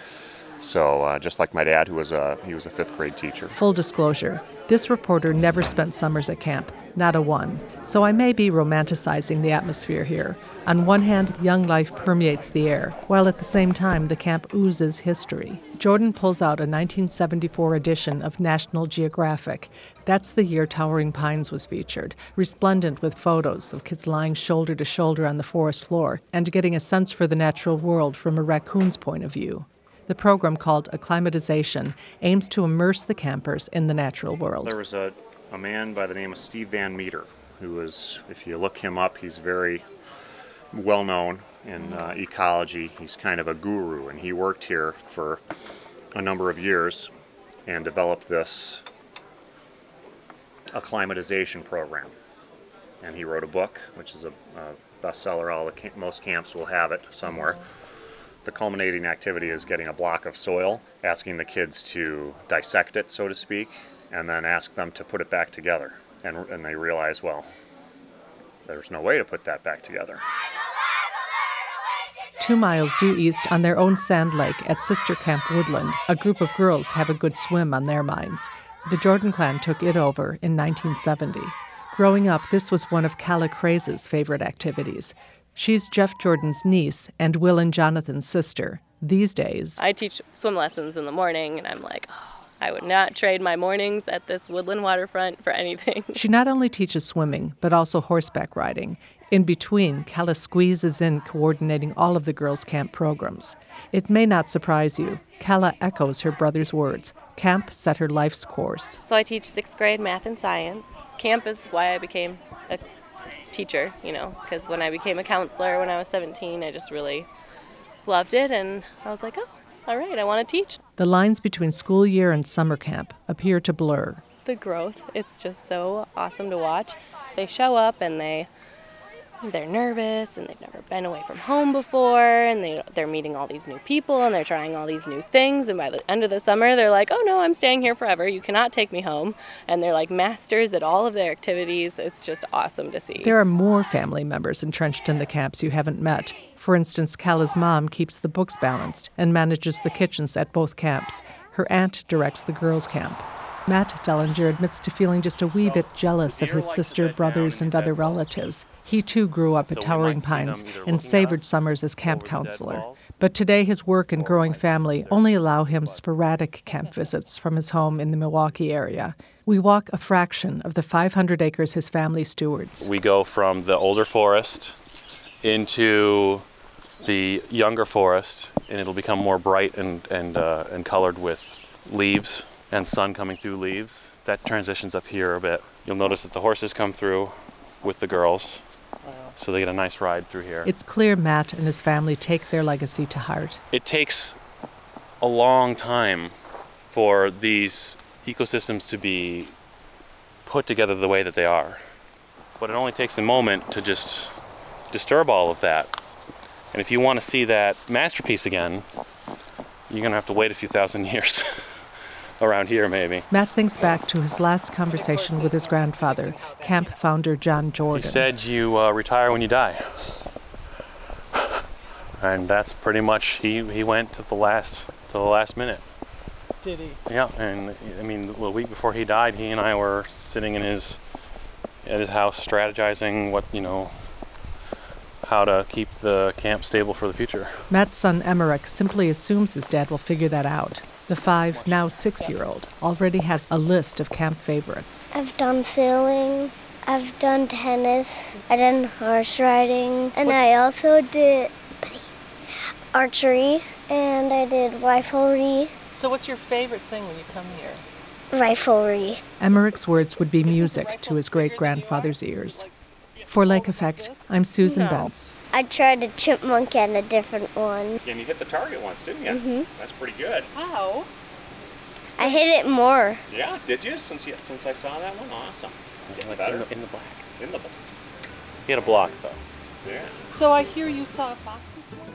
[SPEAKER 14] So uh, just like my dad, who was a he was a fifth grade teacher.
[SPEAKER 12] Full disclosure, this reporter never spent summers at camp, not a one. So I may be romanticizing the atmosphere here. On one hand, young life permeates the air, while at the same time the camp oozes history. Jordan pulls out a nineteen seventy-four edition of National Geographic. That's the year Towering Pines was featured, resplendent with photos of kids lying shoulder to shoulder on the forest floor and getting a sense for the natural world from a raccoon's point of view. The program, called Acclimatization, aims to immerse the campers in the natural world.
[SPEAKER 14] There was a, a man by the name of Steve Van Meter, who is, if you look him up, he's very well known in uh, ecology. He's kind of a guru, and he worked here for a number of years and developed this acclimatization program. And he wrote a book, which is a, a bestseller. All the camp, most camps will have it somewhere. The culminating activity is getting a block of soil, asking the kids to dissect it, so to speak, and then ask them to put it back together. And, and they realize, well, there's no way to put that back together.
[SPEAKER 12] Two miles due east on their own sand lake at Sister Camp Woodland, a group of girls have a good swim on their minds. The Jordan clan took it over in nineteen seventy. Growing up, this was one of Calla Craze's favorite activities. She's Jeff Jordan's niece and Will and Jonathan's sister. These days,
[SPEAKER 15] I teach swim lessons in the morning, and I'm like, oh, I would not trade my mornings at this woodland waterfront for anything.
[SPEAKER 12] She not only teaches swimming, but also horseback riding. In between, Calla squeezes in coordinating all of the girls' camp programs. It may not surprise you. Calla echoes her brother's words. Camp set her life's course.
[SPEAKER 15] So I teach sixth grade math and science. Camp is why I became a teacher, you know, because when I became a counselor when I was seventeen, I just really loved it, and I was like, oh, all right, I want to teach.
[SPEAKER 12] The lines between school year and summer camp appear to blur.
[SPEAKER 15] The growth, it's just so awesome to watch. They show up and they they're nervous and they've never been away from home before, and they, they're meeting all these new people and they're trying all these new things, and by the end of the summer they're like, oh no, I'm staying here forever, you cannot take me home, and they're like masters at all of their activities. It's just awesome to see.
[SPEAKER 12] There are more family members entrenched in the camps you haven't met. For instance, Calla's mom keeps the books balanced and manages the kitchens at both camps. Her aunt directs the girls' camp. Matt Dellinger admits to feeling just a wee bit jealous of his sister, brothers, and other relatives. He too grew up at Towering Pines and savored summers as camp counselor. But today his work and growing family only allow him sporadic camp visits from his home in the Milwaukee area. We walk a fraction of the five hundred acres his family stewards.
[SPEAKER 16] We go from the older forest into the younger forest, and it'll become more bright and, and, uh, and colored with leaves and sun coming through leaves. That transitions up here a bit. You'll notice that the horses come through with the girls, so they get a nice ride through here.
[SPEAKER 12] It's clear Matt and his family take their legacy to heart.
[SPEAKER 16] It takes a long time for these ecosystems to be put together the way that they are. But it only takes a moment to just disturb all of that. And if you want to see that masterpiece again, you're going to have to wait a few thousand years around here, maybe.
[SPEAKER 12] Matt thinks back to his last conversation with his grandfather, camp founder John Jordan.
[SPEAKER 16] He said you uh, retire when you die. And that's pretty much, he, he went to the last to the last minute.
[SPEAKER 12] Did he?
[SPEAKER 16] Yeah, and I mean, a week before he died, he and I were sitting in his at his house strategizing what, you know, how to keep the camp stable for the future.
[SPEAKER 12] Matt's son Emmerich simply assumes his dad will figure that out. The five, now six-year-old, already has a list of camp favorites.
[SPEAKER 17] I've done sailing, I've done tennis, I've done horse riding, and what? I also did archery, and I did riflery.
[SPEAKER 12] So what's your favorite thing when you come here?
[SPEAKER 17] Riflery.
[SPEAKER 12] Emmerich's words would be music to his great-grandfather's ears. For Lake Effect, I'm Susan
[SPEAKER 17] no.
[SPEAKER 12] Bentz.
[SPEAKER 17] I tried a chipmunk and a different one.
[SPEAKER 14] And you hit the target once, didn't you?
[SPEAKER 17] Mm-hmm.
[SPEAKER 14] That's pretty good.
[SPEAKER 17] Wow. I hit it more.
[SPEAKER 14] Yeah, did you? Since you, since I saw that one? Awesome. Getting
[SPEAKER 16] like
[SPEAKER 14] better.
[SPEAKER 16] In the, in the black.
[SPEAKER 14] In the black.
[SPEAKER 16] He had a block, though.
[SPEAKER 14] Yeah.
[SPEAKER 12] So I hear you saw a fox this morning?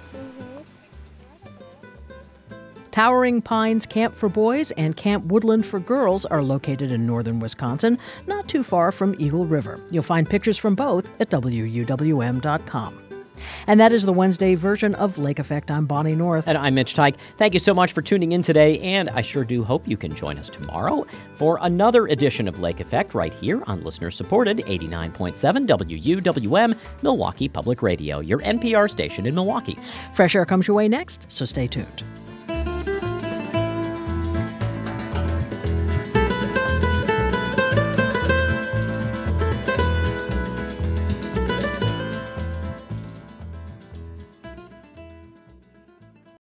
[SPEAKER 1] Towering Pines Camp for Boys and Camp Woodland for Girls are located in northern Wisconsin, not too far from Eagle River. You'll find pictures from both at W U W M dot com. And that is the Wednesday version of Lake Effect. I'm Bonnie North.
[SPEAKER 2] And I'm Mitch Teich. Thank you so much for tuning in today, and I sure do hope you can join us tomorrow for another edition of Lake Effect right here on listener-supported eighty-nine point seven W U W M, Milwaukee Public Radio, your N P R station in Milwaukee.
[SPEAKER 1] Fresh air comes your way next, so stay tuned.